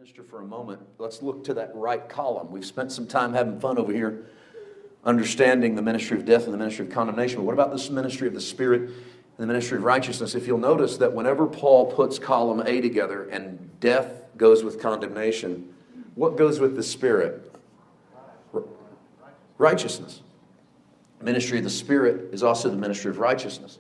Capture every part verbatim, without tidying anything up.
minister for a moment, let's look to that right column. We've spent some time having fun over here understanding the ministry of death and the ministry of condemnation. But what about this ministry of the Spirit and the ministry of righteousness? If you'll notice that whenever Paul puts column A together and death goes with condemnation, what goes with the Spirit? Righteousness. The ministry of the Spirit is also the ministry of righteousness.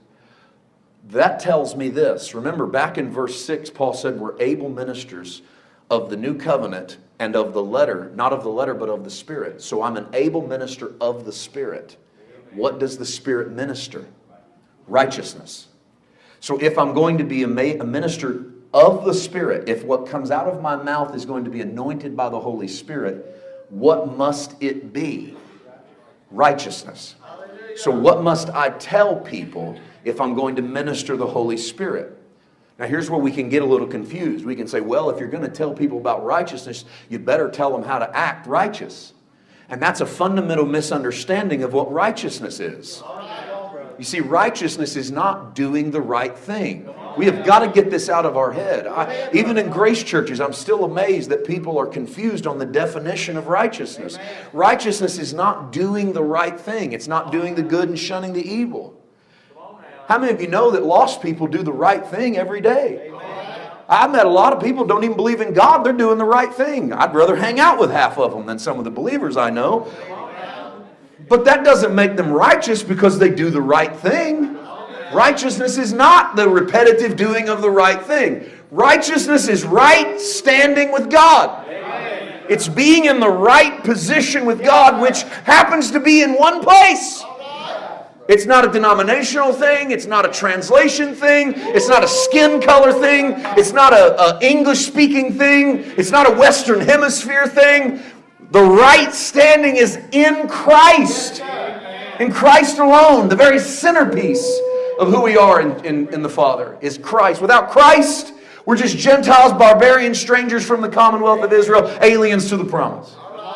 That tells me this. Remember, back in verse six, Paul said we're able ministers of the new covenant and of the letter, not of the letter, but of the Spirit. So I'm an able minister of the Spirit. What does the Spirit minister? Righteousness. So if I'm going to be a minister of the Spirit, if what comes out of my mouth is going to be anointed by the Holy Spirit, what must it be? Righteousness. So what must I tell people if I'm going to minister the Holy Spirit? Now here's where we can get a little confused. We can say, well, if you're going to tell people about righteousness, you better tell them how to act righteous. And that's a fundamental misunderstanding of what righteousness is. You see, righteousness is not doing the right thing. We have got to get this out of our head. I, even in grace churches, I'm still amazed that people are confused on the definition of righteousness. Righteousness is not doing the right thing. It's not doing the good and shunning the evil. How many of you know that lost people do the right thing every day? I've met a lot of people who don't even believe in God. They're doing the right thing. I'd rather hang out with half of them than some of the believers I know. But that doesn't make them righteous because they do the right thing. Righteousness is not the repetitive doing of the right thing. Righteousness is right standing with God. It's being in the right position with God, which happens to be in one place. It's not a denominational thing. It's not a translation thing. It's not a skin color thing. It's not a, a English speaking thing. It's not a Western Hemisphere thing. The right standing is in Christ. In Christ alone. The very centerpiece of who we are in, in, in the Father is Christ. Without Christ, we're just Gentiles, barbarians, strangers from the commonwealth of Israel, aliens to the promise.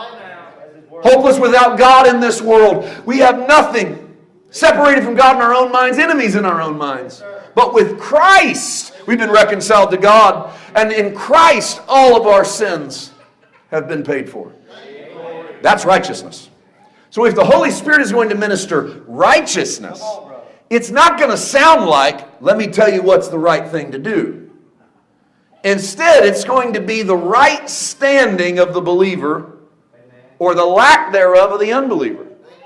Hopeless without God in this world. We have nothing. Separated from God in our own minds, enemies in our own minds. But with Christ, we've been reconciled to God. And in Christ, all of our sins have been paid for. That's righteousness. So if the Holy Spirit is going to minister righteousness, it's not going to sound like, let me tell you what's the right thing to do. Instead, it's going to be the right standing of the believer or the lack thereof of the unbeliever.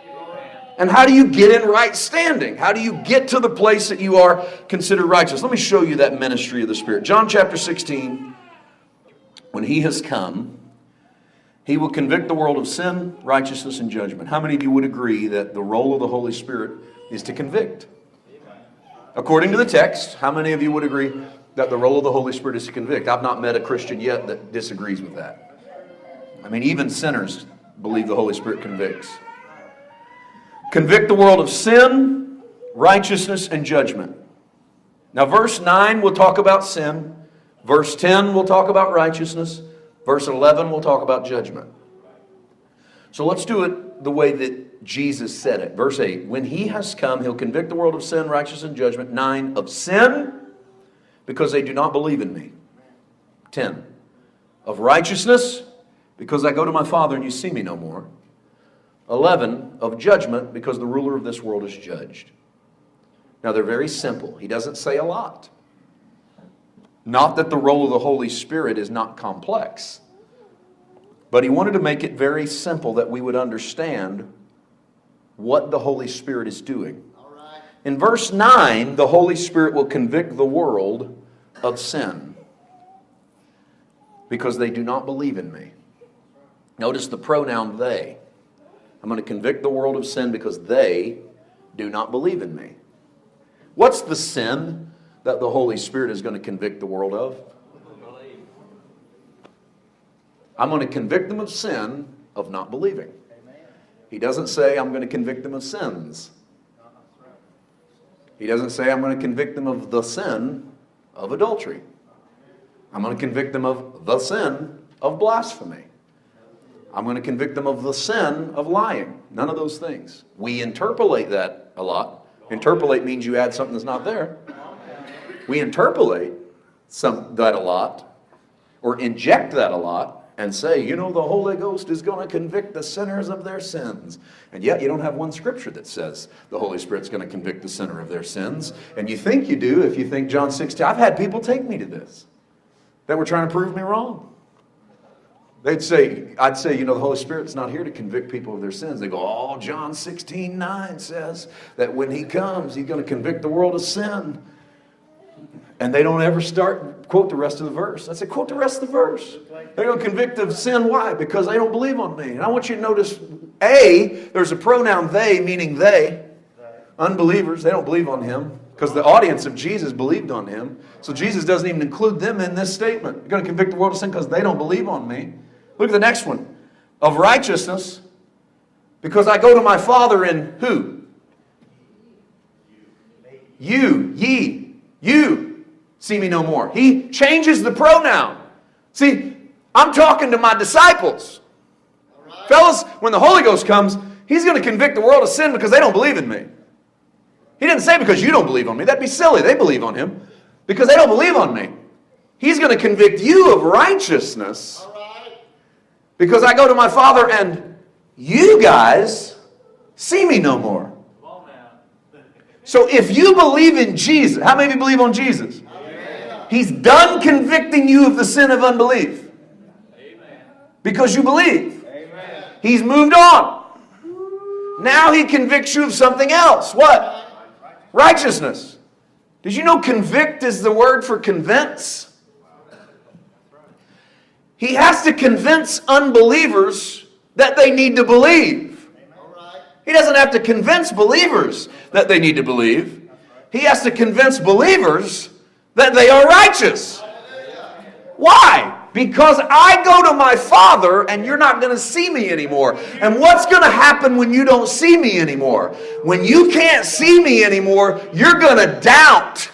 And how do you get in right standing? How do you get to the place that you are considered righteous? Let me show you that ministry of the Spirit. John chapter sixteen, when He has come, He will convict the world of sin, righteousness, and judgment. How many of you would agree that the role of the Holy Spirit is to convict? According to the text, how many of you would agree that the role of the Holy Spirit is to convict? I've not met a Christian yet that disagrees with that. I mean, even sinners believe the Holy Spirit convicts. Convict the world of sin, righteousness, and judgment. Now, verse nine will talk about sin. Verse ten will talk about righteousness. Verse eleven will talk about judgment. So let's do it the way that Jesus said it. Verse eight, when He has come, He'll convict the world of sin, righteousness, and judgment. nine, of sin, because they do not believe in Me. ten, of righteousness, because I go to My Father and you see Me no more. eleven, of judgment, because the ruler of this world is judged. Now they're very simple. He doesn't say a lot. Not that the role of the Holy Spirit is not complex. But He wanted to make it very simple that we would understand what the Holy Spirit is doing. In verse nine, the Holy Spirit will convict the world of sin because they do not believe in Me. Notice the pronoun they. I'm going to convict the world of sin because they do not believe in Me. What's the sin that the Holy Spirit is going to convict the world of? I'm going to convict them of sin of not believing. He doesn't say I'm going to convict them of sins. He doesn't say I'm going to convict them of the sin of adultery. I'm going to convict them of the sin of blasphemy. I'm going to convict them of the sin of lying. None of those things. We interpolate that a lot. Interpolate means you add something that's not there. We interpolate some, that a lot. or inject that a lot and say, you know, the Holy Ghost is going to convict the sinners of their sins. And yet you don't have one scripture that says the Holy Spirit's going to convict the sinner of their sins. And you think you do if you think John sixteen. I've had people take me to this that were trying to prove me wrong. They'd say, I'd say, you know, the Holy Spirit's not here to convict people of their sins. They go, oh, John sixteen nine says that when he comes, he's going to convict the world of sin. And they don't ever start, quote the rest of the verse. I said, quote the rest of the verse. They're going to convict of sin. Why? Because they don't believe on me. And I want you to notice, A, there's a pronoun they, meaning they. Unbelievers, they don't believe on him. Because the audience of Jesus believed on him. So Jesus doesn't even include them in this statement. You're going to convict the world of sin because they don't believe on me. Look at the next one. Of righteousness, because I go to my Father in who? You, ye, you. See me no more. He changes the pronoun. See, I'm talking to my disciples. Right. Fellas, when the Holy Ghost comes, he's going to convict the world of sin because they don't believe in me. He didn't say because you don't believe on me. That'd be silly. They believe on him. Because they don't believe on me. He's going to convict you of righteousness. Right. Because I go to my Father and you guys see me no more. So if you believe in Jesus, how many of you believe on Jesus? He's done convicting you of the sin of unbelief. Amen. Because you believe. Amen. He's moved on. Now he convicts you of something else. What? Righteousness. Did you know convict is the word for convince? He has to convince unbelievers that they need to believe. He doesn't have to convince believers that they need to believe. He has to convince believers that they are righteous. Why? Because I go to my Father and you're not going to see me anymore. And what's going to happen when you don't see me anymore? When you can't see me anymore, you're going to doubt.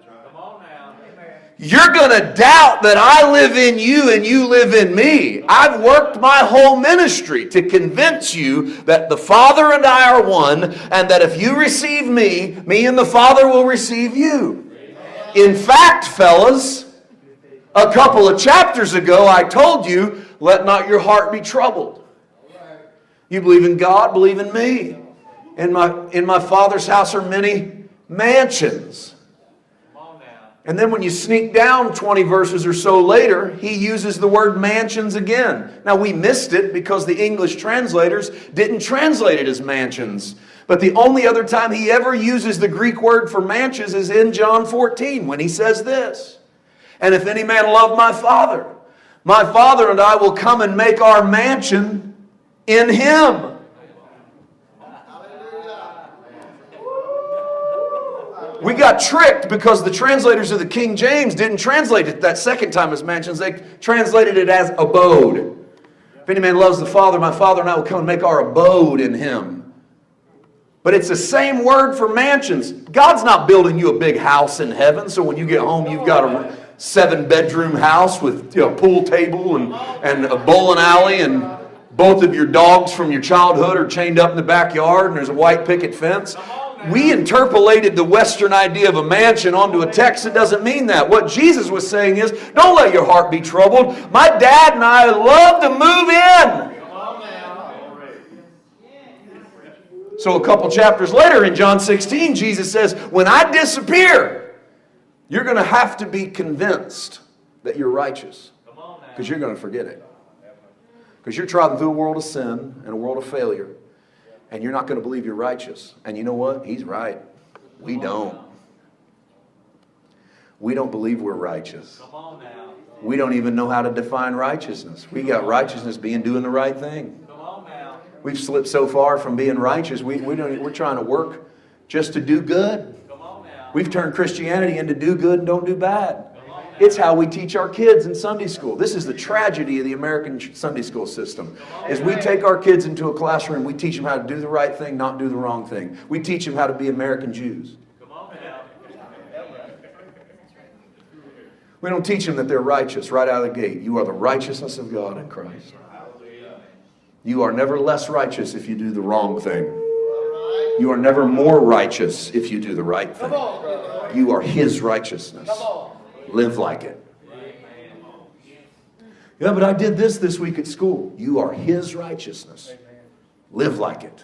You're going to doubt that I live in you and you live in me. I've worked my whole ministry to convince you that the Father and I are one, and that if you receive me, me and the Father will receive you. In fact, fellas, a couple of chapters ago, I told you, let not your heart be troubled. You believe in God, believe in me. In my, in my Father's house are many mansions. And then when you sneak down twenty verses or so later, he uses the word mansions again. Now we missed it because the English translators didn't translate it as mansions. But the only other time he ever uses the Greek word for mansions is in John fourteen when he says this. And if any man love my Father, my Father and I will come and make our mansion in him. We got tricked because the translators of the King James didn't translate it that second time as mansions. They translated it as abode. If any man loves the Father, my Father and I will come and make our abode in him. But it's the same word for mansions. God's not building you a big house in heaven, so when you get home you've got a seven-bedroom house with, you know, a pool table and, and a bowling alley, and both of your dogs from your childhood are chained up in the backyard, and there's a white picket fence. We interpolated the Western idea of a mansion onto a text that doesn't mean that. What Jesus was saying is, don't let your heart be troubled. My dad and I love to move in. So a couple chapters later in John sixteen, Jesus says, when I disappear, you're going to have to be convinced that you're righteous. Because you're going to forget it. Because you're trotting through a world of sin and a world of failure. And you're not going to believe you're righteous. And you know what? He's right. We don't. We don't believe we're righteous. We don't even know how to define righteousness. We got righteousness being doing the right thing. We've slipped so far from being righteous, we, we don't, we're trying to work just to do good. We've turned Christianity into do good and don't do bad. It's how we teach our kids in Sunday school. This is the tragedy of the American Sunday school system. Is we take our kids into a classroom, we teach them how to do the right thing, not do the wrong thing. We teach them how to be American Jews. We don't teach them that they're righteous right out of the gate. You are the righteousness of God in Christ. You are never less righteous if you do the wrong thing. You are never more righteous if you do the right thing. You are His righteousness. Live like it. Yeah, but I did this this week at school. You are His righteousness. Amen. Live like it.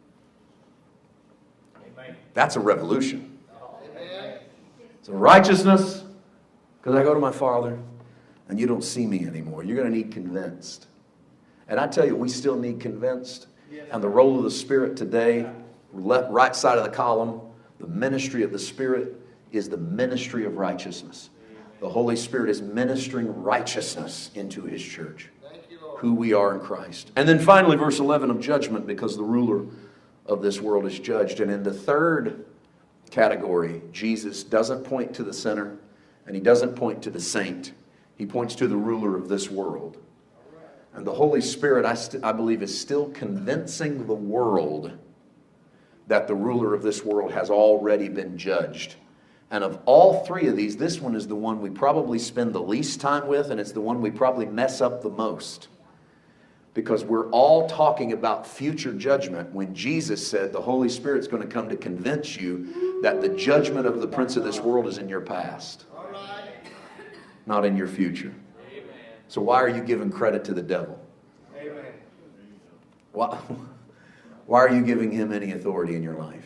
Amen. That's a revolution. Amen. So righteousness, because I go to my Father and you don't see me anymore. You're going to need convinced. And I tell you, we still need convinced. And the role of the Spirit today, left, right side of the column, the ministry of the Spirit is the ministry of righteousness. The Holy Spirit is ministering righteousness into His church, who we are in Christ. And then finally, verse eleven of judgment, because the ruler of this world is judged. And in the third category, Jesus doesn't point to the sinner, and He doesn't point to the saint. He points to the ruler of this world. And the Holy Spirit, I, st- I believe, is still convincing the world that the ruler of this world has already been judged. And of all three of these, this one is the one we probably spend the least time with, and it's the one we probably mess up the most. Because we're all talking about future judgment when Jesus said the Holy Spirit's going to come to convince you that the judgment of the prince of this world is in your past, not in your future. So why are you giving credit to the devil? Why, why are you giving him any authority in your life?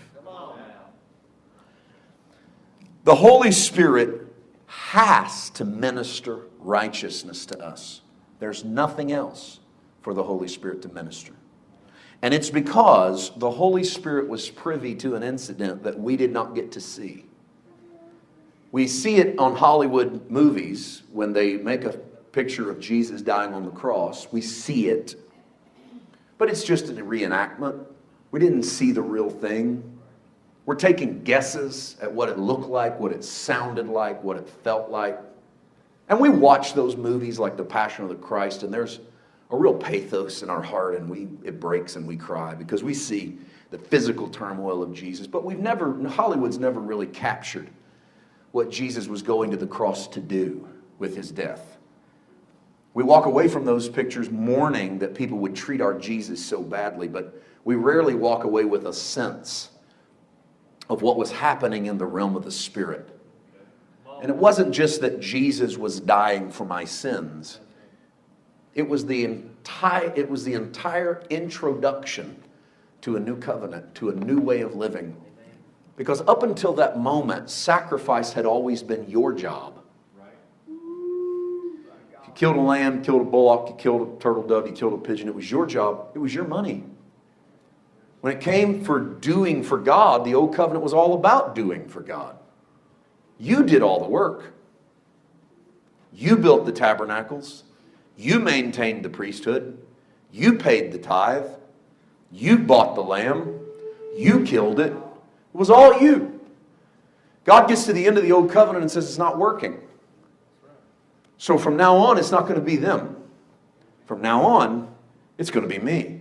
The Holy Spirit has to minister righteousness to us. There's nothing else for the Holy Spirit to minister. And it's because the Holy Spirit was privy to an incident that we did not get to see. We see it on Hollywood movies when they make a picture of Jesus dying on the cross. We see it. But it's just a reenactment. We didn't see the real thing. We're taking guesses at what it looked like, what it sounded like, what it felt like. And we watch those movies like The Passion of the Christ, and there's a real pathos in our heart, and we it breaks and we cry because we see the physical turmoil of Jesus. But we've never, Hollywood's never really captured what Jesus was going to the cross to do with His death. We walk away from those pictures mourning that people would treat our Jesus so badly, but we rarely walk away with a sense of what was happening in the realm of the Spirit. And it wasn't just that Jesus was dying for my sins. It was the entire, it was the entire introduction to a new covenant, to a new way of living. Because up until that moment, sacrifice had always been your job. If you killed a lamb, you killed a bullock, you killed a turtle dove, you killed a pigeon, it was your job. It was your money. When it came for doing for God, the old covenant was all about doing for God. You did all the work. You built the tabernacles. You maintained the priesthood. You paid the tithe. You bought the lamb. You killed it. It was all you. God gets to the end of the old covenant and says it's not working. So from now on, it's not going to be them. From now on, it's going to be me.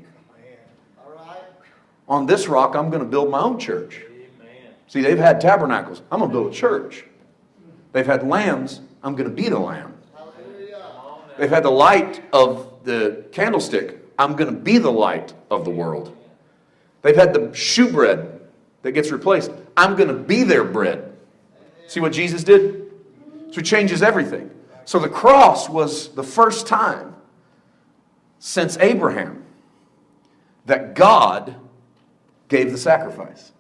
On this rock, I'm going to build my own church. Amen. See, they've had tabernacles. I'm going to build a church. They've had lambs. I'm going to be the lamb. Hallelujah. They've had the light of the candlestick. I'm going to be the light of the world. They've had the shewbread that gets replaced. I'm going to be their bread. See what Jesus did? So He changes everything. So the cross was the first time since Abraham that God gave the sacrifice.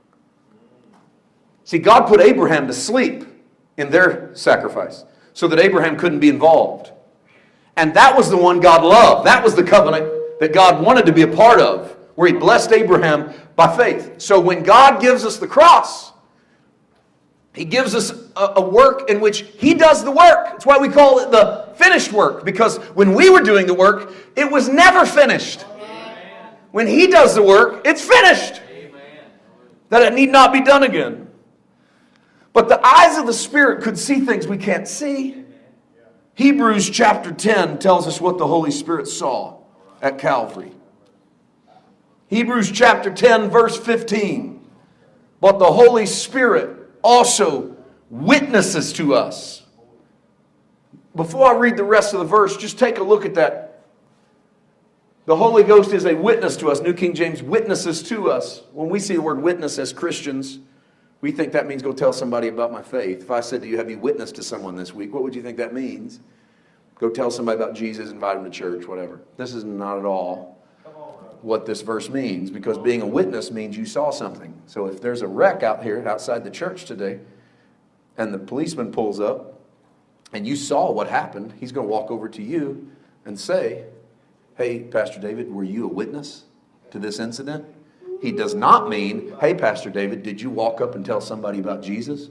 See, God put Abraham to sleep in their sacrifice so that Abraham couldn't be involved. And that was the one God loved. That was the covenant that God wanted to be a part of, where He blessed Abraham by faith. So when God gives us the cross, He gives us a, a work in which He does the work. That's why we call it the finished work, because when we were doing the work, it was never finished. When He does the work, it's finished. Amen. That it need not be done again. But the eyes of the Spirit could see things we can't see. Amen. Hebrews chapter ten tells us what the Holy Spirit saw at Calvary. Hebrews chapter ten, verse fifteen. But the Holy Spirit also witnesses to us. Before I read the rest of the verse, just take a look at that. The Holy Ghost is a witness to us. New King James witnesses to us. When we see the word witness as Christians, we think that means go tell somebody about my faith. If I said to you, have you witnessed to someone this week? What would you think that means? Go tell somebody about Jesus, invite them to church, whatever. This is not at all what this verse means, because being a witness means you saw something. So if there's a wreck out here outside the church today, and the policeman pulls up, and you saw what happened, he's going to walk over to you and say, hey, Pastor David, were you a witness to this incident? He does not mean, hey, Pastor David, did you walk up and tell somebody about Jesus?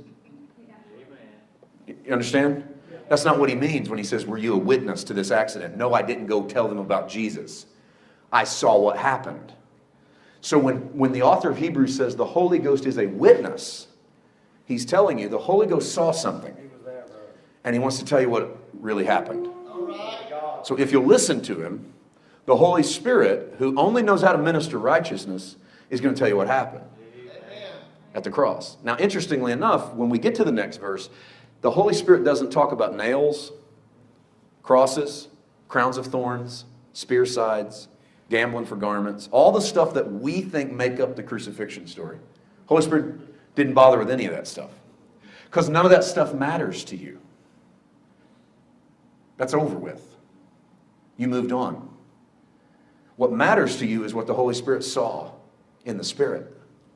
You understand? That's not what he means when he says, were you a witness to this accident? No, I didn't go tell them about Jesus. I saw what happened. So when, when the author of Hebrews says the Holy Ghost is a witness, he's telling you the Holy Ghost saw something. And he wants to tell you what really happened. So if you'll listen to him, the Holy Spirit, who only knows how to minister righteousness, is going to tell you what happened at the cross. Now, interestingly enough, when we get to the next verse, the Holy Spirit doesn't talk about nails, crosses, crowns of thorns, spear sides, gambling for garments, all the stuff that we think make up the crucifixion story. Holy Spirit didn't bother with any of that stuff, because none of that stuff matters to you. That's over with. You moved on. What matters to you is what the Holy Spirit saw in the Spirit.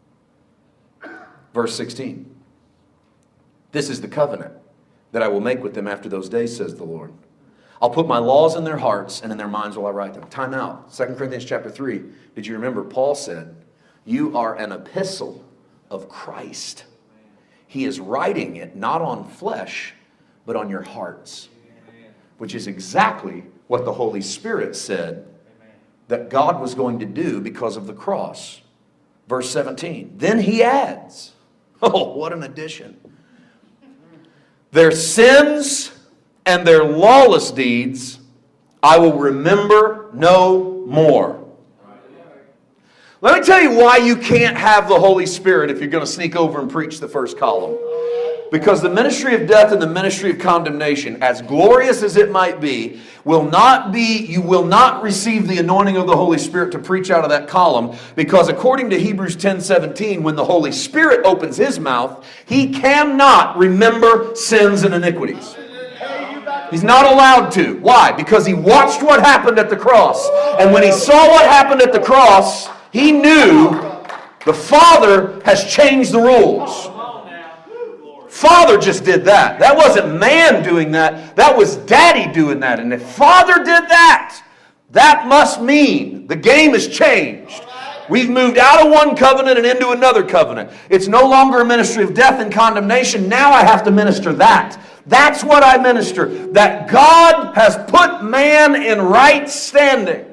Verse sixteen. This is the covenant that I will make with them after those days, says the Lord. I'll put my laws in their hearts, and in their minds will I write them. Time out. Second Corinthians chapter three. Did you remember Paul said, you are an epistle of Christ. He is writing it not on flesh, but on your hearts. Which is exactly what the Holy Spirit said that God was going to do because of the cross. Verse seventeen. Then he adds, oh, what an addition. Their sins and their lawless deeds I will remember no more. Let me tell you why you can't have the Holy Spirit if you're going to sneak over and preach the first column. Because the ministry of death and the ministry of condemnation, as glorious as it might be, will not be, you will not receive the anointing of the Holy Spirit to preach out of that column, because according to Hebrews ten seventeen, when the Holy Spirit opens his mouth, he cannot remember sins and iniquities. He's not allowed to. Why? Because he watched what happened at the cross. And when he saw what happened at the cross, he knew the Father has changed the rules. Father just did that. That wasn't man doing that. That was Daddy doing that. And if Father did that, that must mean the game has changed. We've moved out of one covenant and into another covenant. It's no longer a ministry of death and condemnation. Now I have to minister that. That's what I minister. That God has put man in right standing.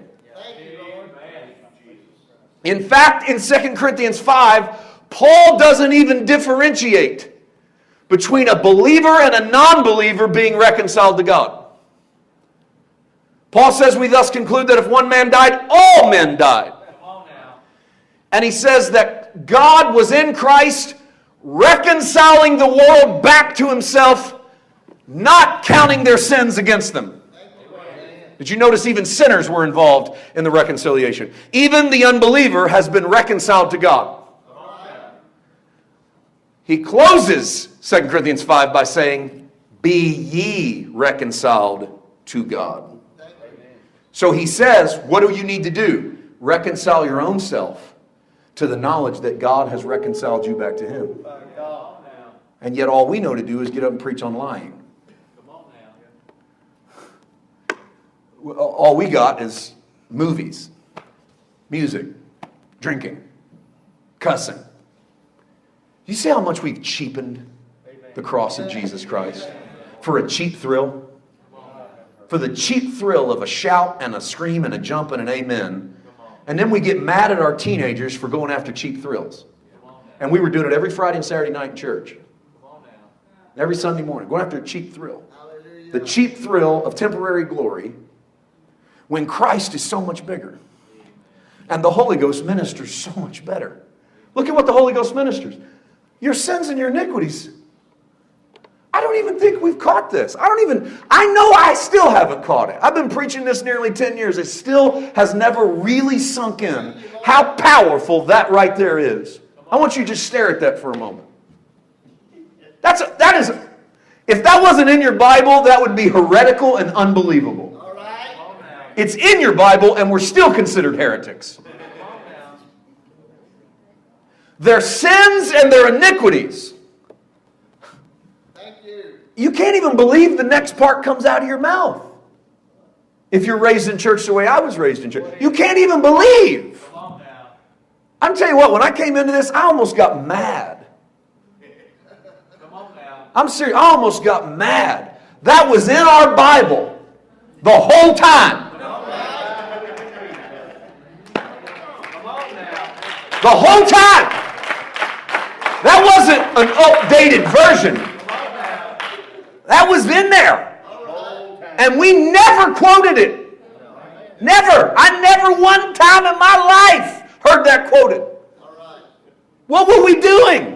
In fact, in Second Corinthians five, Paul doesn't even differentiate between a believer and a non-believer being reconciled to God. Paul says we thus conclude that if one man died, all men died. And he says that God was in Christ reconciling the world back to himself, not counting their sins against them. Did you notice even sinners were involved in the reconciliation? Even the unbeliever has been reconciled to God. He closes Second Corinthians five by saying, be ye reconciled to God. So he says, what do you need to do? Reconcile your own self to the knowledge that God has reconciled you back to him. And yet all we know to do is get up and preach on lying. All we got is movies, music, drinking, cussing. You see how much we've cheapened the cross of Jesus Christ for a cheap thrill? For the cheap thrill of a shout and a scream and a jump and an amen. And then we get mad at our teenagers for going after cheap thrills. And we were doing it every Friday and Saturday night in church. Every Sunday morning, going after a cheap thrill. The cheap thrill of temporary glory when Christ is so much bigger. And the Holy Ghost ministers so much better. Look at what the Holy Ghost ministers. Your sins and your iniquities. I don't even think we've caught this. I don't even, I know I still haven't caught it. I've been preaching this nearly ten years. It still has never really sunk in how powerful that right there is. I want you to just stare at that for a moment. That's a, that is, a, If that wasn't in your Bible, that would be heretical and unbelievable. All right. It's in your Bible, and we're still considered heretics. Their sins and their iniquities. Thank you. You can't even believe the next part comes out of your mouth. If you're raised in church the way I was raised in church, you can't even believe. I'm telling you what, when I came into this, I almost got mad. I'm serious, I almost got mad. That was in our Bible the whole time. The whole time. That wasn't an updated version. That was in there. And we never quoted it. Never. I never one time in my life heard that quoted. What were we doing?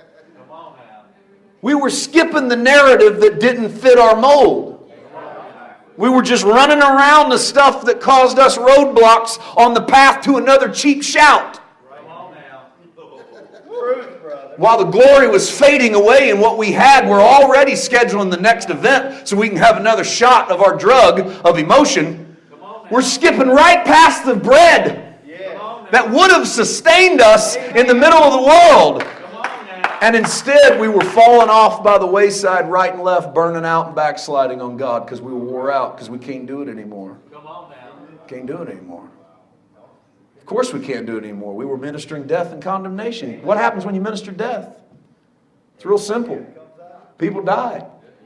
We were skipping the narrative that didn't fit our mold. We were just running around the stuff that caused us roadblocks on the path to another cheap shout. While the glory was fading away and what we had, we're already scheduling the next event so we can have another shot of our drug of emotion. We're skipping right past the bread that would have sustained us in the middle of the world. And instead, we were falling off by the wayside, right and left, burning out and backsliding on God because we were wore out, because we can't do it anymore. Can't do it anymore. Of course we can't do it anymore. We were ministering death and condemnation. What happens when you minister death? It's real simple. People die.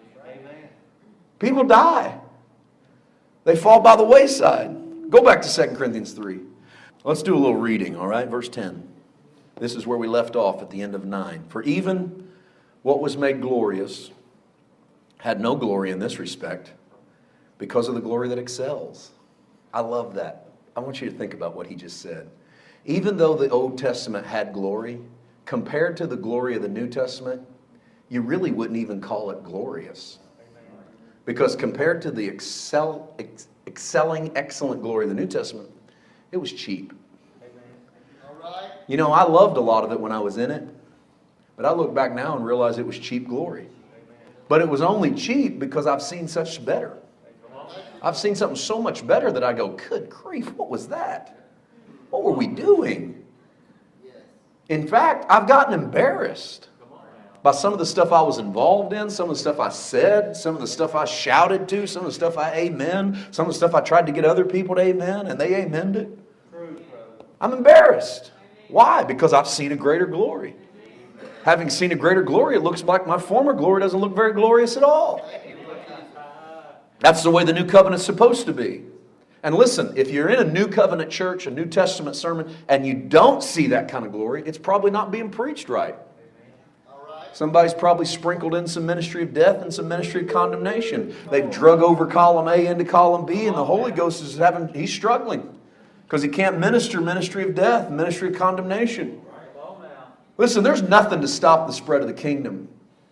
People die. They fall by the wayside. Go back to Second Corinthians three. Let's do a little reading, all right? Verse ten. This is where we left off at the end of nine. For even what was made glorious had no glory in this respect because of the glory that excels. I love that. I want you to think about what he just said. Even though the Old Testament had glory, compared to the glory of the New Testament, you really wouldn't even call it glorious. Because compared to the excel, ex, excelling, excellent glory of the New Testament, it was cheap. You know, I loved a lot of it when I was in it, but I look back now and realize it was cheap glory. But it was only cheap because I've seen such better. I've seen something so much better that I go, good grief, what was that? What were we doing? In fact, I've gotten embarrassed by some of the stuff I was involved in, some of the stuff I said, some of the stuff I shouted to, some of the stuff I amen, some of the stuff I tried to get other people to amen, and they amened it. I'm embarrassed. Why? Because I've seen a greater glory. Having seen a greater glory, it looks like my former glory doesn't look very glorious at all. That's the way the new covenant's supposed to be. And listen, if you're in a new covenant church, a New Testament sermon, and you don't see that kind of glory, it's probably not being preached right. Somebody's probably sprinkled in some ministry of death and some ministry of condemnation. They've drug over column A into column B, and the Holy Ghost is having, he's struggling. Because he can't minister ministry of death, ministry of condemnation. Listen, there's nothing to stop the spread of the kingdom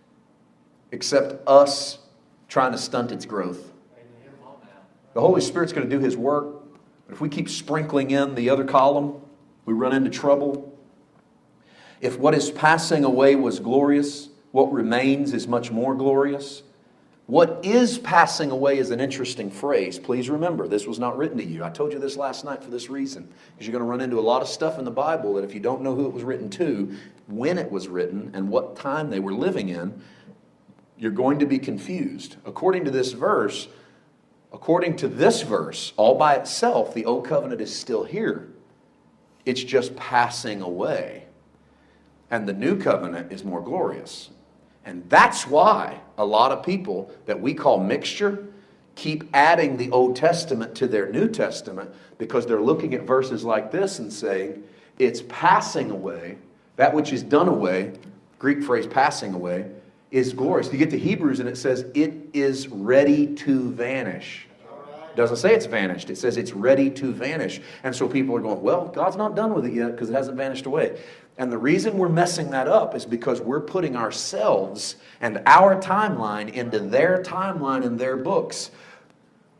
except us trying to stunt its growth. The Holy Spirit's going to do His work. But if we keep sprinkling in the other column, we run into trouble. If what is passing away was glorious, what remains is much more glorious. What is passing away is an interesting phrase. Please remember, this was not written to you. I told you this last night for this reason. Because you're going to run into a lot of stuff in the Bible that if you don't know who it was written to, when it was written, and what time they were living in, you're going to be confused. According to this verse, according to this verse, all by itself, the Old Covenant is still here. It's just passing away. And the New Covenant is more glorious. And that's why a lot of people that we call mixture keep adding the Old Testament to their New Testament because they're looking at verses like this and saying, it's passing away. That which is done away, Greek phrase passing away, is glorious. You get to Hebrews and it says, it is ready to vanish. It doesn't say it's vanished. It says it's ready to vanish. And so people are going, well, God's not done with it yet because it hasn't vanished away. And the reason we're messing that up is because we're putting ourselves and our timeline into their timeline and their books.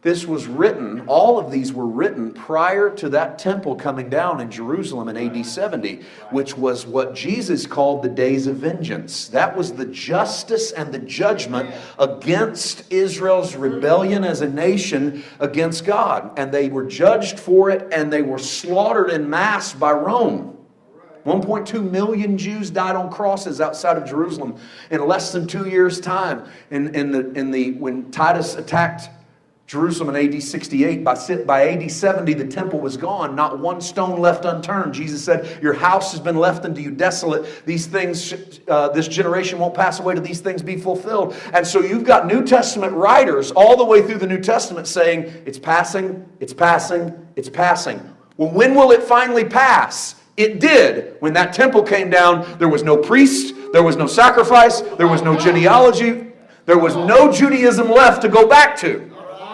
This was written, all of these were written prior to that temple coming down in Jerusalem in A D seventy, which was what Jesus called the days of vengeance. That was the justice and the judgment against Israel's rebellion as a nation against God. And they were judged for it, and they were slaughtered en masse by Rome. one point two million Jews died on crosses outside of Jerusalem in less than two years' time. In, in the, in the, when Titus attacked Jerusalem in A D sixty-eight, by, by A D seventy, the temple was gone. Not one stone left unturned. Jesus said, your house has been left unto you desolate. These things, uh, this generation won't pass away till these things be fulfilled. And so you've got New Testament writers all the way through the New Testament saying, it's passing, it's passing, it's passing. Well, when will it finally pass? It did. When that temple came down, there was no priest, there was no sacrifice, there was no genealogy, there was no Judaism left to go back to.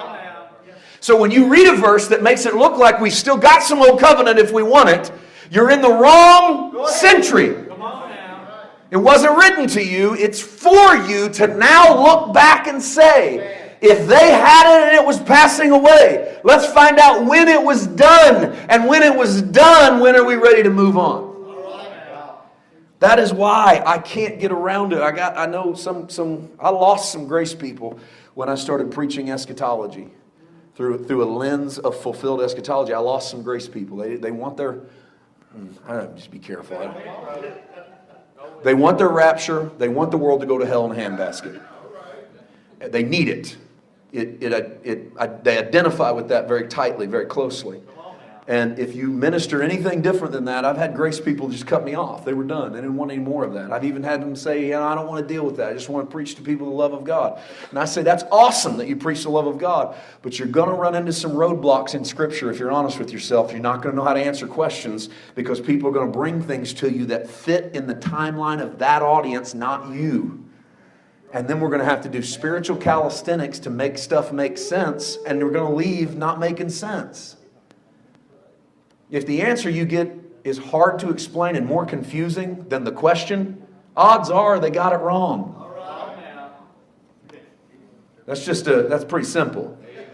So when you read a verse that makes it look like we still got some old covenant if we want it, you're in the wrong century. It wasn't written to you. It's for you to now look back and say, if they had it and it was passing away, let's find out when it was done. And when it was done, when are we ready to move on? That is why I can't get around it. I got I know some some I lost some grace people when I started preaching eschatology. Through, through a lens of fulfilled eschatology, I lost some grace people. They, they want their, I don't know, just be careful. They want their rapture. They want the world to go to hell in a handbasket. They need it. It, it, it, it. They identify with that very tightly, very closely. And if you minister anything different than that, I've had grace people just cut me off. They were done. They didn't want any more of that. I've even had them say, yeah, I don't want to deal with that. I just want to preach to people the love of God. And I say, that's awesome that you preach the love of God. But you're going to run into some roadblocks in Scripture if you're honest with yourself. You're not going to know how to answer questions because people are going to bring things to you that fit in the timeline of that audience, not you. And then we're going to have to do spiritual calisthenics to make stuff make sense. And we're going to leave not making sense. If the answer you get is hard to explain and more confusing than the question, odds are they got it wrong. That's just a, that's pretty simple.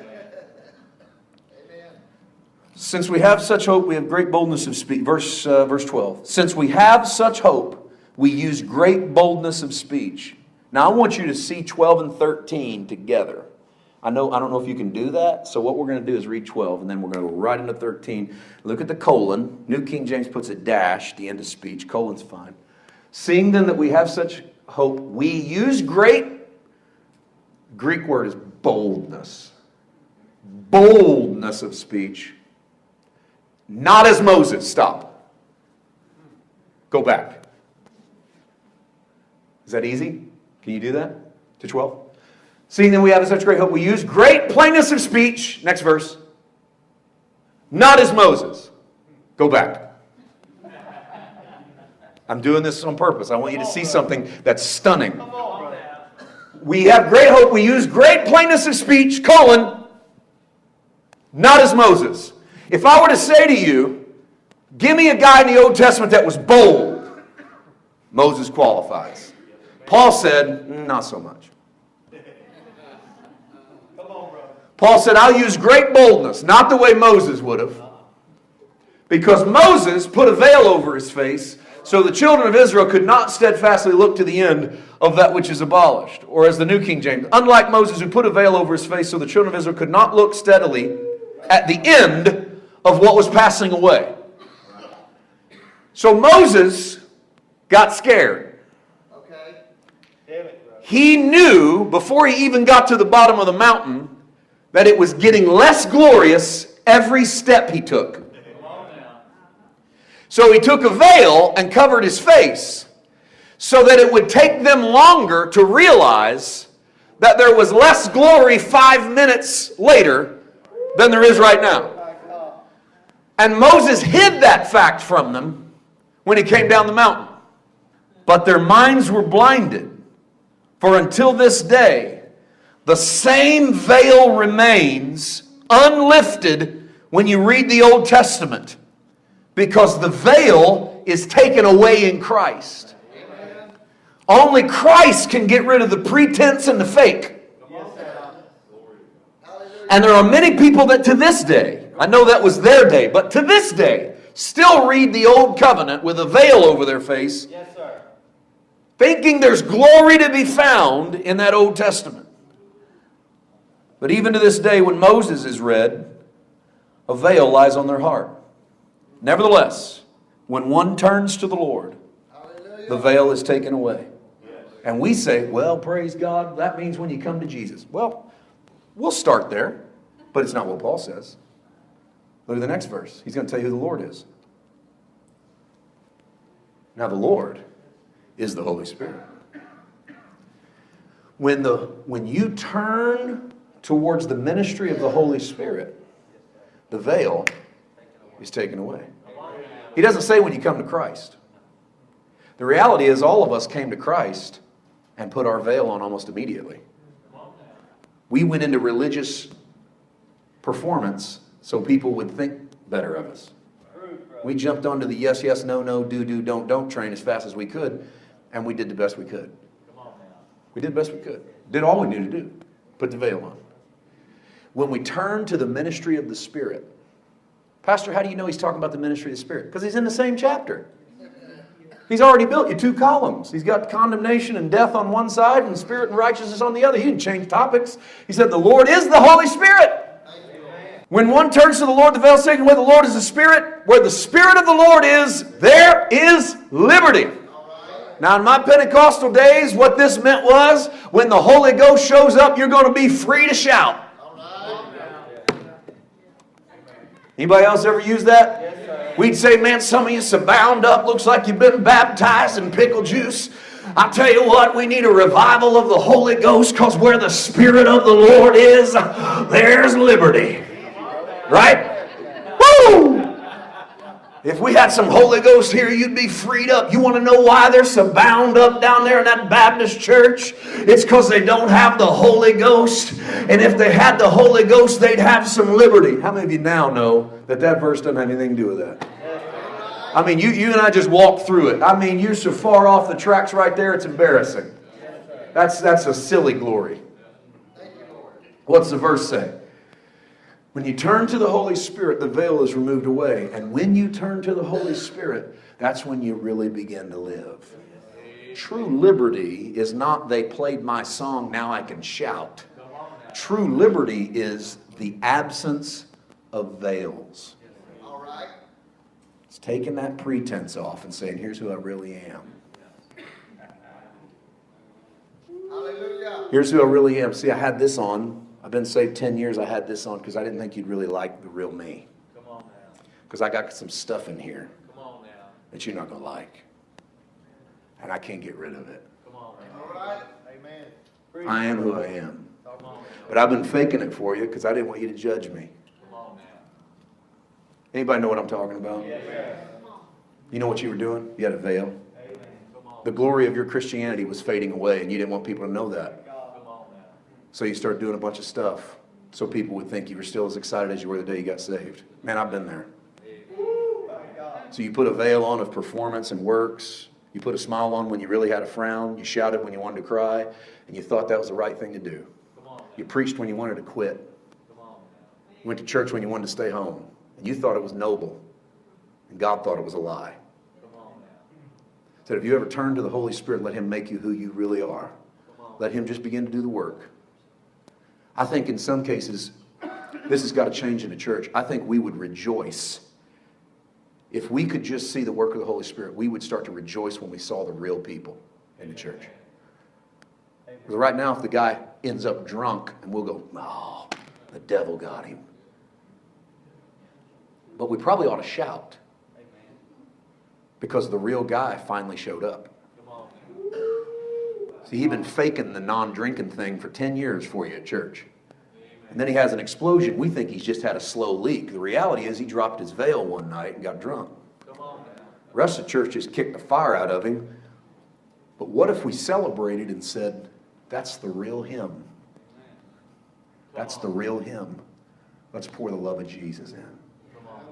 Since we have such hope, we have great boldness of speech. Verse, uh, verse twelve. Since we have such hope, we use great boldness of speech. Now I want you to see twelve and thirteen together. I know I don't know if you can do that. So what we're going to do is read twelve, and then we're going to go right into thirteen. Look at the colon. New King James puts a dash, the end of speech. Colon's fine. Seeing then that we have such hope, we use great, Greek word is boldness. Boldness of speech. Not as Moses. Stop. Go back. Is that easy? Can you do that? To twelve? Seeing that we have such great hope, we use great plainness of speech. Next verse. Not as Moses. Go back. I'm doing this on purpose. I want you to see something that's stunning. We have great hope. We use great plainness of speech, colon, not as Moses. If I were to say to you, give me a guy in the Old Testament that was bold, Moses qualifies. Paul said, not so much. Paul said, I'll use great boldness, not the way Moses would have. Because Moses put a veil over his face so the children of Israel could not steadfastly look to the end of that which is abolished. Or as the New King James, unlike Moses who put a veil over his face so the children of Israel could not look steadily at the end of what was passing away. So Moses got scared. He knew before he even got to the bottom of the mountain that it was getting less glorious every step he took. So he took a veil and covered his face so that it would take them longer to realize that there was less glory five minutes later than there is right now. And Moses hid that fact from them when he came down the mountain. But their minds were blinded. For until this day, the same veil remains unlifted when you read the Old Testament. Because the veil is taken away in Christ. Amen. Only Christ can get rid of the pretense and the fake. And there are many people that to this day, I know that was their day, but to this day, still read the Old Covenant with a veil over their face, Yes, sir. thinking there's glory to be found in that Old Testament. But even to this day, when Moses is read, a veil lies on their heart. Nevertheless, when one turns to the Lord, Hallelujah. the veil is taken away. And we say, well, praise God, that means when you come to Jesus. Well, we'll start there, but it's not what Paul says. Look at the next verse. He's going to tell you who the Lord is. Now, the Lord is the Holy Spirit. When, the, when you turn towards the ministry of the Holy Spirit, the veil is taken away. He doesn't say when you come to Christ. The reality is all of us came to Christ and put our veil on almost immediately. We went into religious performance so people would think better of us. We jumped onto the yes, yes, no, no, do, do, don't, don't train as fast as we could, and we did the best we could. We did the best we could. Did all we knew to do. Put the veil on. When we turn to the ministry of the Spirit, Pastor, how do you know he's talking about the ministry of the Spirit? Because he's in the same chapter. He's already built you two columns. He's got condemnation and death on one side and spirit and righteousness on the other. He didn't change topics. He said the Lord is the Holy Spirit. When one turns to the Lord, the veil is taken away. The Lord is the Spirit. Where the Spirit of the Lord is, there is liberty. Now, in my Pentecostal days, what this meant was, when the Holy Ghost shows up, you're going to be free to shout. Anybody else ever use that? Yes, we'd say, man, some of you so bound up, looks like you've been baptized in pickle juice. I tell you what, we need a revival of the Holy Ghost, because where the Spirit of the Lord is, there's liberty. Right? Woo! If we had some Holy Ghost here, you'd be freed up. You want to know why they're so bound up down there in that Baptist church? It's because they don't have the Holy Ghost. And if they had the Holy Ghost, they'd have some liberty. How many of you now know that that verse doesn't have anything to do with that? I mean, you, you and I just walked through it. I mean, you're so far off the tracks right there, it's embarrassing. That's, that's a silly glory. What's the verse say? When you turn to the Holy Spirit, the veil is removed away. And when you turn to the Holy Spirit, that's when you really begin to live. True liberty is not, they played my song, now I can shout. True liberty is the absence of veils. All right. It's taking that pretense off and saying, here's who I really am. Hallelujah. Here's who I really am. See, I had this on. I've been saved ten years. I had this on because I didn't think you'd really like the real me. Come on now. Because I got some stuff in here Come on now. that you're not going to like. And I can't get rid of it. Come on now. All right. Amen. I am who I am. Come on now. But I've been faking it for you because I didn't want you to judge me. Come on now. Anybody know what I'm talking about? Yes. You know what you were doing? You had a veil. Amen. Come on. The glory of your Christianity was fading away, and you didn't want people to know that. Come on now. So you started doing a bunch of stuff so people would think you were still as excited as you were the day you got saved. Man, I've been there. So you put a veil on of performance and works. You put a smile on when you really had a frown. You shouted when you wanted to cry. And you thought that was the right thing to do. Come on now. You preached when you wanted to quit. Come on now. You went to church when you wanted to stay home. And you thought it was noble. And God thought it was a lie. Come on now. Said, if you ever turn to the Holy Spirit, let Him make you who you really are. Come on. Let Him just begin to do the work. I think in some cases, this has got to change in the church. I think we would rejoice. If we could just see the work of the Holy Spirit, we would start to rejoice when we saw the real people in the church. Because right now, if the guy ends up drunk, and we'll go, oh, the devil got him. But we probably ought to shout. Because the real guy finally showed up. Come on. See, he'd been faking the non-drinking thing for ten years for you at church. And then he has an explosion. We think he's just had a slow leak. The reality is he dropped his veil one night and got drunk. Come on now. The rest of the church just kicked the fire out of him. But what if we celebrated and said, that's the real him. That's the real him. Let's pour the love of Jesus in. Come on.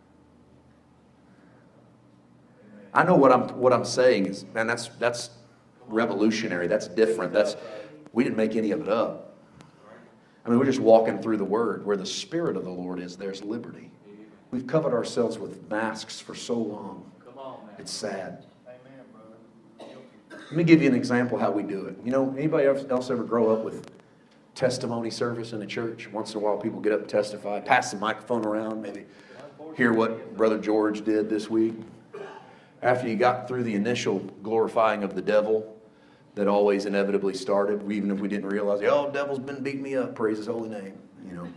I know what I'm what I'm saying is, man, that's that's revolutionary. That's different. That's we didn't make any of it up. I I mean, we're just walking through the Word. Where the Spirit of the Lord is, there's liberty. We've covered ourselves with masks for so long. Come on, man. It's sad. Amen, brother. Let me give you an example how we do it. You know, anybody else ever grow up with testimony service in a church? Once in a while people get up and testify, pass the microphone around, maybe hear what Brother George did this week. After you got through the initial glorifying of the devil that always inevitably started, even if we didn't realize, oh, the devil's been beating me up, praise his holy name, you know.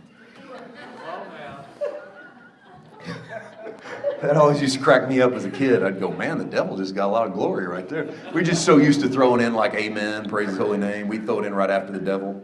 That always used to crack me up as a kid. I'd go, man, the devil just got a lot of glory right there. We're just so used to throwing in like amen, praise his holy name. We throw it in right after the devil.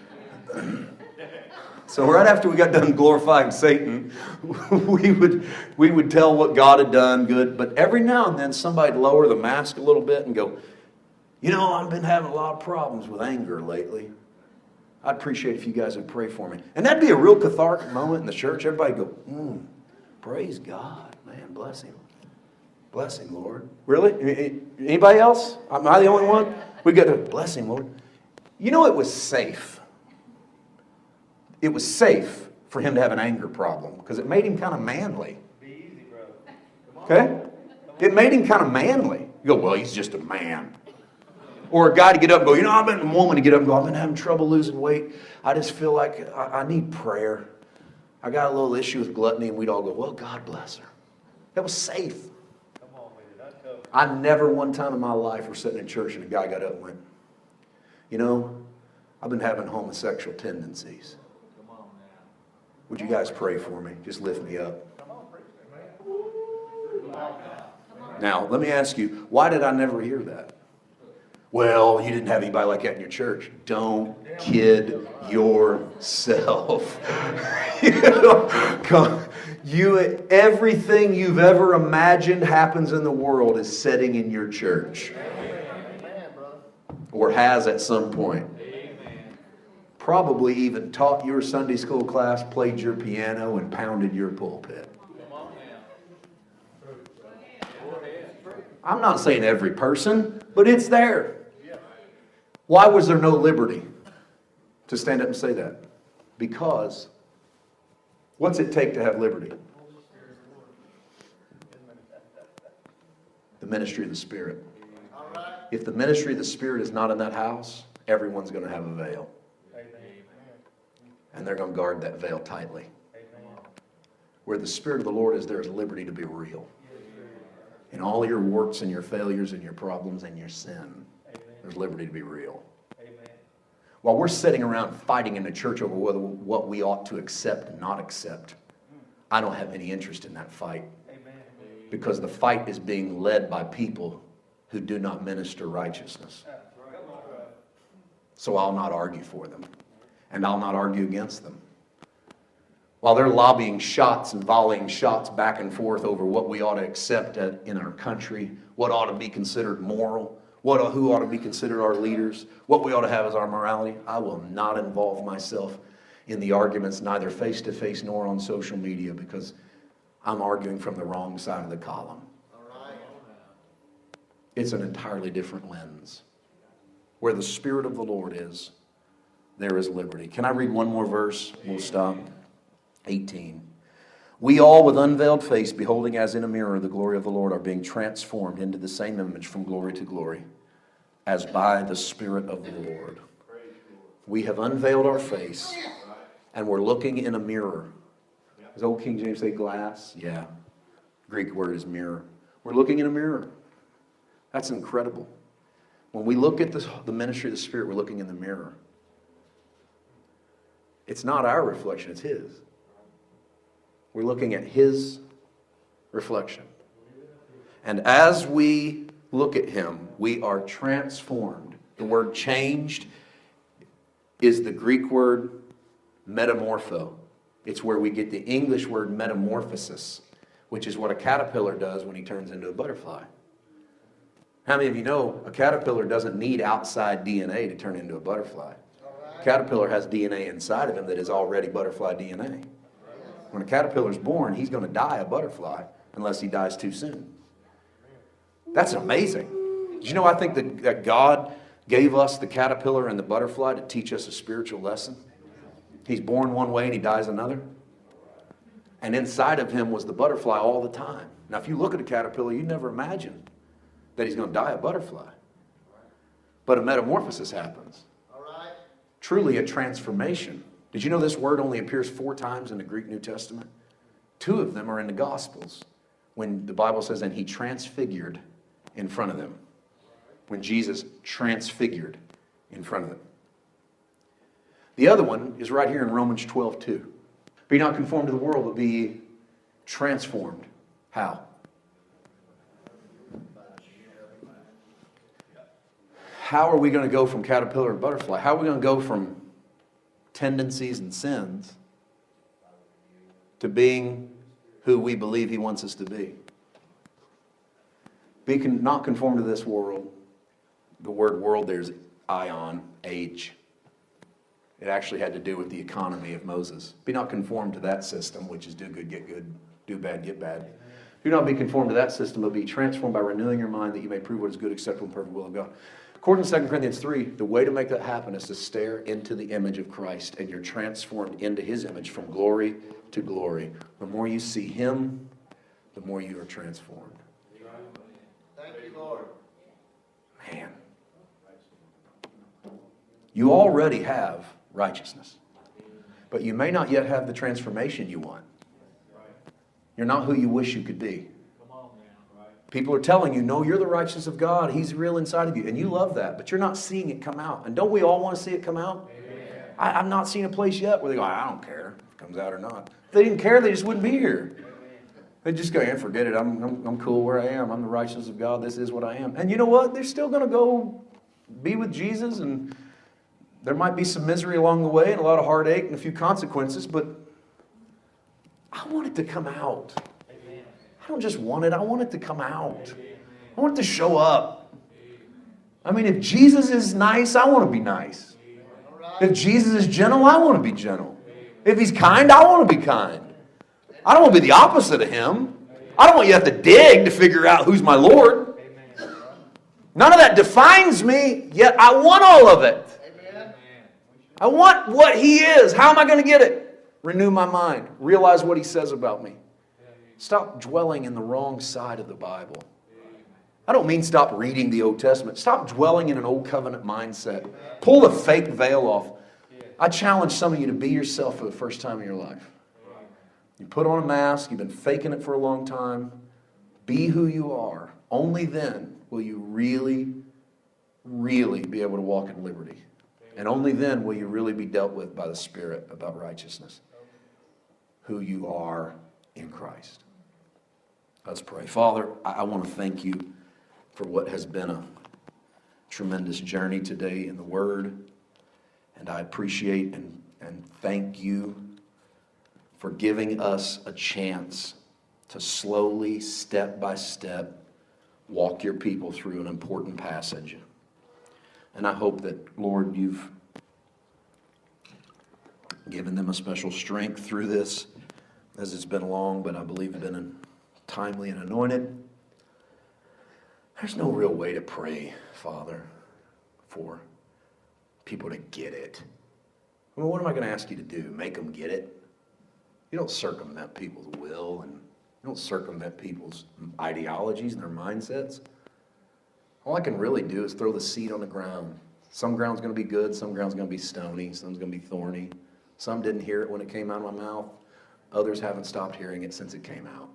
So right after we got done glorifying Satan, we would we would tell what God had done good. But every now and then somebody'd lower the mask a little bit and go, you know, I've been having a lot of problems with anger lately. I'd appreciate if you guys would pray for me. And that'd be a real cathartic moment in the church. Everybody go, mm, praise God. Man, bless him. Bless him, Lord. Really? Anybody else? Am I the only one? We got to bless him, Lord. You know, it was safe. It was safe for him to have an anger problem because it made him kind of manly. Be easy, brother. Okay? It made him kind of manly. You go, well, he's just a man. Or a guy to get up and go, you know, I've been a woman to get up and go, I've been having trouble losing weight. I just feel like I, I need prayer. I got a little issue with gluttony, and we'd all go, well, God bless her. That was safe. Come on with it. Uncover. I never one time in my life were sitting in church and a guy got up and went, you know, I've been having homosexual tendencies. Come on, man. Would you guys pray for me? Just lift me up. Come on, preach it, man. Now, let me ask you, why did I never hear that? Well, you didn't have anybody like that in your church. Don't kid yourself. you know, come, you, everything you've ever imagined happens in the world is setting in your church. Amen, brother. Or has at some point. Amen. Probably even taught your Sunday school class, played your piano, and pounded your pulpit. Come on, man. Go ahead. I'm not saying every person, but it's there. Why was there no liberty to stand up and say that? Because what's it take to have liberty? The ministry of the Spirit. All right. If the ministry of the Spirit is not in that house, everyone's going to have a veil. Amen. And they're going to guard that veil tightly. Amen. Where the Spirit of the Lord is, there is liberty to be real. In all your warts and your failures and your problems and your sin, there's liberty to be real. Amen. While we're sitting around fighting in the church over whether what we ought to accept and not accept, I don't have any interest in that fight. Amen. Because the fight is being led by people who do not minister righteousness. So I'll not argue for them. And I'll not argue against them. While they're lobbying shots and volleying shots back and forth over what we ought to accept in our country, what ought to be considered moral, what, who ought to be considered our leaders, what we ought to have as our morality, I will not involve myself in the arguments, neither face-to-face nor on social media, because I'm arguing from the wrong side of the column. All right. It's an entirely different lens. Where the Spirit of the Lord is, there is liberty. Can I read one more verse? We'll stop. eighteen. We all with unveiled face, beholding as in a mirror the glory of the Lord, are being transformed into the same image from glory to glory, as by the Spirit of the Lord. We have unveiled our face, and we're looking in a mirror. Does old King James say glass? Yeah. Greek word is mirror. We're looking in a mirror. That's incredible. When we look at the, the ministry of the Spirit, we're looking in the mirror. It's not our reflection, it's His. We're looking at His reflection. And as we look at Him, we are transformed. The word changed is the Greek word metamorpho. It's where we get the English word metamorphosis, which is what a caterpillar does when he turns into a butterfly. How many of you know a caterpillar doesn't need outside D N A to turn into a butterfly? A caterpillar has D N A inside of him that is already butterfly D N A. When a caterpillar's born, he's going to die a butterfly unless he dies too soon. That's amazing. Did you know I think that, that God gave us the caterpillar and the butterfly to teach us a spiritual lesson? He's born one way and he dies another. And inside of him was the butterfly all the time. Now, if you look at a caterpillar, you never imagine that he's going to die a butterfly. But a metamorphosis happens. All right. Truly a transformation. Did you know this word only appears four times in the Greek New Testament? Two of them are in the Gospels, when the Bible says, and he transfigured in front of them. When Jesus transfigured in front of them. The other one is right here in Romans twelve two. Be not conformed to the world, but be transformed. How? How are we going to go from caterpillar to butterfly? How are we going to go from tendencies and sins to being who we believe he wants us to be? Be con- not conformed to this world. The word world there's ion, age. It actually had to do with the economy of Moses. Be not conformed to that system, which is do good, get good, do bad, get bad. Do not be conformed to that system, but be transformed by renewing your mind that you may prove what is good, acceptable, and perfect will of God. According to Second Corinthians three, the way to make that happen is to stare into the image of Christ, and you're transformed into his image from glory to glory. The more you see him, the more you are transformed. Thank you, Lord. Man. You already have righteousness, but you may not yet have the transformation you want. You're not who you wish you could be. People are telling you, no, you're the righteousness of God. He's real inside of you. And you love that, but you're not seeing it come out. And don't we all want to see it come out? I, I've not seen a place yet where they go, I don't care if it comes out or not. If they didn't care, they just wouldn't be here. They'd just go, yeah, forget it. I'm, I'm, I'm cool where I am. I'm the righteousness of God. This is what I am. And you know what? They're still going to go be with Jesus, and there might be some misery along the way and a lot of heartache and a few consequences, but I want it to come out. I don't just want it. I want it to come out. I want it to show up. I mean, if Jesus is nice, I want to be nice. If Jesus is gentle, I want to be gentle. If he's kind, I want to be kind. I don't want to be the opposite of him. I don't want you to have to dig to figure out who's my Lord. None of that defines me, yet I want all of it. I want what he is. How am I going to get it? Renew my mind. Realize what he says about me. Stop dwelling in the wrong side of the Bible. I don't mean stop reading the Old Testament. Stop dwelling in an old covenant mindset. Pull the fake veil off. I challenge some of you to be yourself for the first time in your life. You put on a mask. You've been faking it for a long time. Be who you are. Only then will you really, really be able to walk in liberty. And only then will you really be dealt with by the Spirit about righteousness. Who you are in Christ. Let's pray. Father, I want to thank you for what has been a tremendous journey today in the Word. And I appreciate and, and thank you for giving us a chance to slowly, step by step, walk your people through an important passage. And I hope that, Lord, you've given them a special strength through this, as it's been long, but I believe been timely and anointed. There's no real way to pray, Father, for people to get it. I mean, what am I going to ask you to do? Make them get it? You don't circumvent people's will, and you don't circumvent people's ideologies and their mindsets. All I can really do is throw the seed on the ground. Some ground's going to be good, some ground's going to be stony, some's going to be thorny. Some didn't hear it when it came out of my mouth. Others haven't stopped hearing it since it came out.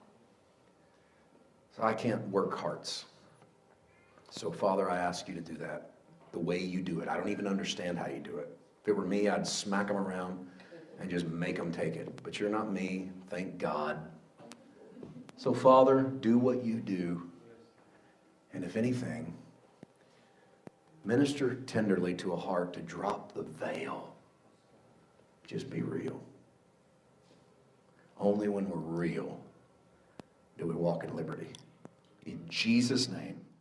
So I can't work hearts. So, Father, I ask you to do that the way you do it. I don't even understand how you do it. If it were me, I'd smack them around and just make them take it. But you're not me, thank God. So, Father, do what you do. And if anything, minister tenderly to a heart to drop the veil. Just be real. Only when we're real do we walk in liberty. In Jesus' name.